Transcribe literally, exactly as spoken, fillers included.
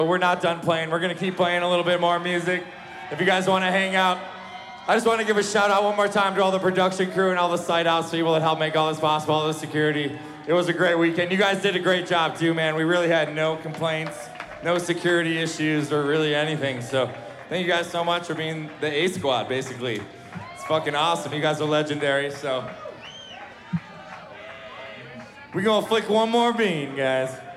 But we're not done playing. We're gonna keep playing a little bit more music. If you guys wanna hang out, I just wanna give a shout out one more time to all the production crew and all the site house people that helped make all this possible, all the security. It was a great weekend. You guys did a great job too, man. We really had no complaints, no security issues or really anything. So thank you guys so much for being the A Squad, basically. It's fucking awesome. You guys are legendary, so. We're gonna flick one more bean, guys.